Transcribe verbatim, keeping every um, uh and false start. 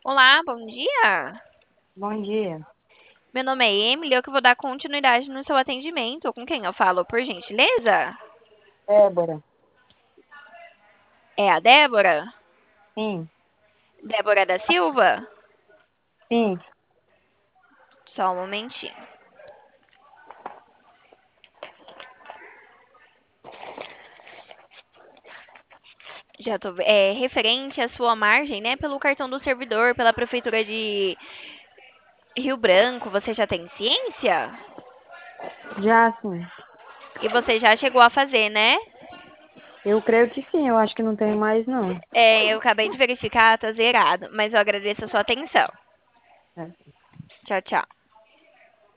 Olá, bom dia. Bom dia, Meu nome é Emily, eu que vou dar continuidade no seu atendimento. Com quem eu falo, por gentileza? Débora. É a Débora? Sim, Débora da Silva? sim, Só um momentinho. Já tô. ve- É referente à sua margem, né? Pelo cartão do servidor, pela prefeitura de Rio Branco. Você já tem ciência? já sim. E você já chegou a fazer, né? Eu creio que sim, eu acho que não tem mais não. É, eu acabei de verificar, tá zerado. Mas eu agradeço a sua atenção. É. Tchau, tchau.